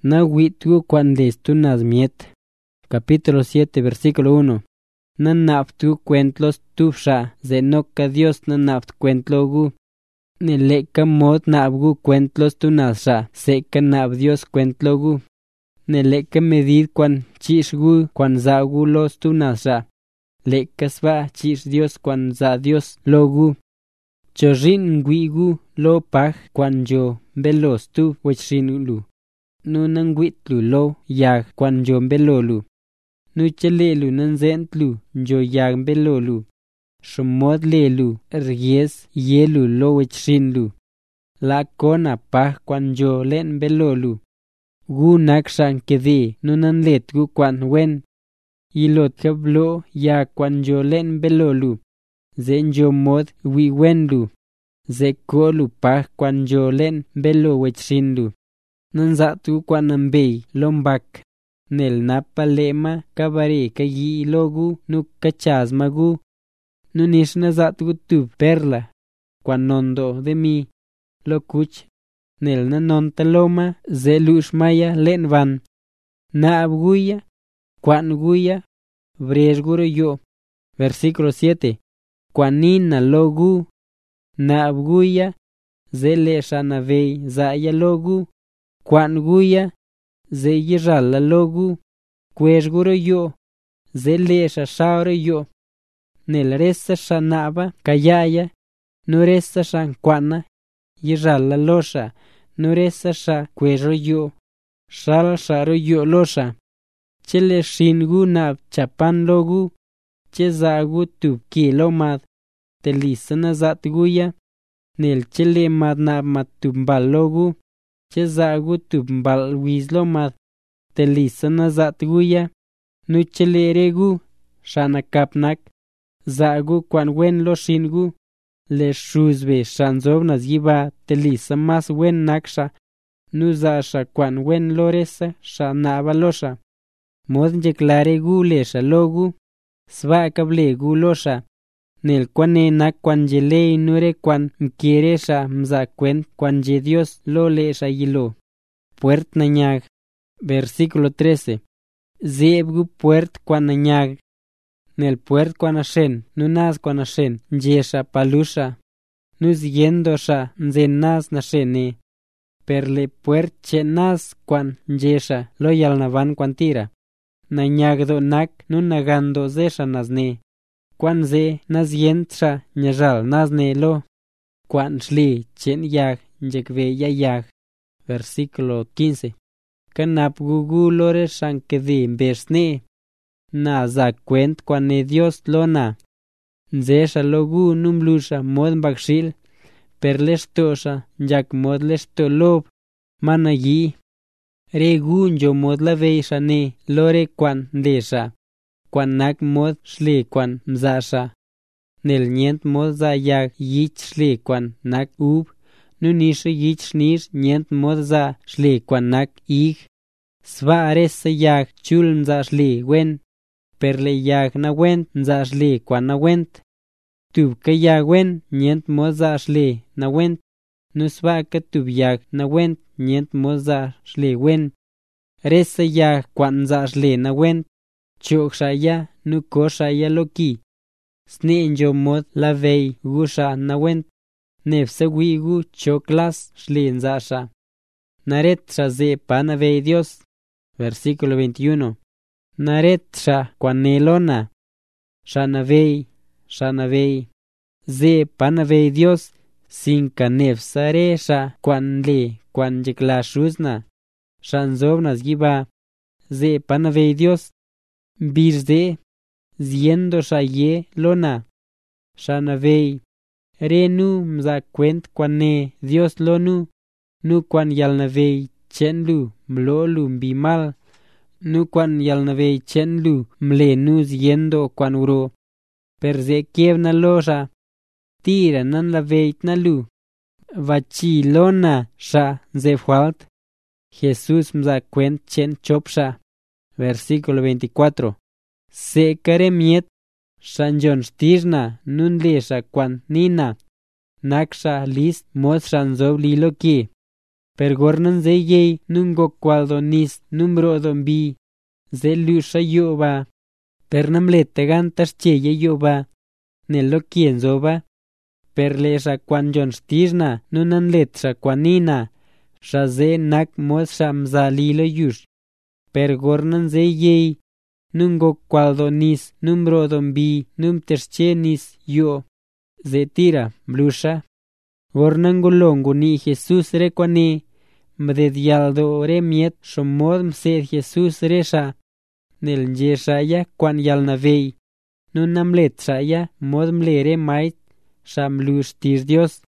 Na witgu cuan listu nazmiet. Capítulo 7, versículo 1. Na naptu cuentlos tufsha, zenoca Dios na napt cuentlogu. Neleca mod nabgu cuentlos tunasha, seca nab Dios cuentlogu. Neleca medid cuan chishgu cuan zagu los tunasha. Leca sva chish Dios cuan za Dios logu. Chorin nguigu lo paj cuan yo belos tu wechrinulu. Nu nanguitlu lo yag cuan yo belolu. Nu chelelu nanzentlu yo yag belolu. Shomod lelu ries yelu lo wechrinlu. La kona paj cuan yo len belolu. Gu nakshan kede nu nanlet gu cuan wen. Ilot kablo ya cuan yo len belolu. Zen yo mod wi wenlu. Ze kolu paj cuan yo len belo wechrinlu. Nanzatu cuan ambey lombak. Nel napa lema kabare kayi logu nu kachasmagu. Nu nish nazatu tu perla. Cuan nondo de mi lo kuch. Nel nanonta loma ze lushmaya len van. Na abguya, cuan guya, bresguro yo. Versículo 7. Cuanina logu. Na abguya, ze le shanavey zaya logu. Cuan guya, ze yirala logu. Cuesguro yo, ze le shashaure yo. Nel resta shanaba kayaya, no resta shan cuana. Yirala losha, no resta sha cuero yo. Shal sharo yo losha. Chele shingu nab chapan logu. Che zagu tub kilomad. Telisa nazat guya. Nel chele mad nab matumbal logu. Che zagu tumbal wizlomad. Telisa nazat guya. Nu chele regu. Shanakapnak. Zagu cuan wen lo shingu. Le shuzbe shanzob naziba. Telisa mas wen naksha. Nu zasha cuan wen loresa. Shanaba losha. Mod njeclare gu lesha logu. Sva kable gu losha. Nel cuane nak cuan jelei nure cuan mquiere sha mza cuen cuan je Dios lo lesha yilo. Puert nanyag. Versículo 13. Zebgu puert cuan nanyag. Nel puert cuan ashen, nunas cuan ashen, njesha palusha. Nus yendo sha nzenas nashene. Perle puert chenas cuan njesha lo yalnavan cuan tira. Nanyagdo nak nunagando zesha nazne. Cuan ze nazientsha nyajal nazne lo. Cuan shli chen yag njekve ya yag. Versículo 15. Kanap gugu lore shankede mbesne. Na za cuent cuan ne Dios lona. Nzesha logu numlusha mod bakshil. Perlestosha njak mod lesto lob. Manayi. Regu njo mod la veisha ne lore cuan ndesha. Cuan nak mod shli cuan mzasha. Nel nient mod za yag yich shli cuan nak ub. Nu nisha yich shnish nient mod za shli cuan nak ig. Sva aresa yag chul mza shli wen. Perle yag na went mza shli cuan na went. Tub ka yag wen nient mod za shli na went. Nu sva ka tub yag na went nient mod za shli wen. Resa yag cuan za shli na went. Chok shaya nu ko shaya loki. Sne njo mod la vey gusha na went. Nefsa wigu choklas shli nzasha. Naret sha ze pana vey Dios. Versículo 21. Naret sha cuan nelona. Shanavey, shanavey. Ze pana vey Dios. Sin kanefsa re sha cuan le cuan jekla shuzna. Shanzob nazgiba. Ze pana vey Dios. Birze, ziendo shaye lona. Shanavey. Renu mza cuent cuan ne Dios lonu. Nu cuan yalnavey chenlu mlolu mbimal. Nu cuan yalnavey chenlu mlenu ziendo cuan uro. Perze kievna losha. Tira nan la veit na lu. Vachi lona sha zefwalt. Jesús mza cuent chen chopsha. Versículo 24. Se kare miet. Shanjon stirna nun lesha cuan nina. Naksha list mod shanzob lilo ki. Per gornan ze yey nungo kwaldo nis numbrodo mbi, ze lusha yoba. Per namlete gantas cheye yoba, nelo quien zoba. Per le sha kwan jon stizna nunan let sha kwanina, sha ze nak mod sha mzalilo yush. Per gornan ze yey, nungo kwaldo nis numbrodo mbi numterche nis yo. Ze tira blusha. Gornan gulongo ni Jesus re kwane, mdedialdo re miet shomod msed Jesus re sha. Nel nje shaya kwan yalnavey. Nunam let shaya mod mle re mait, sha mlush tir Dios.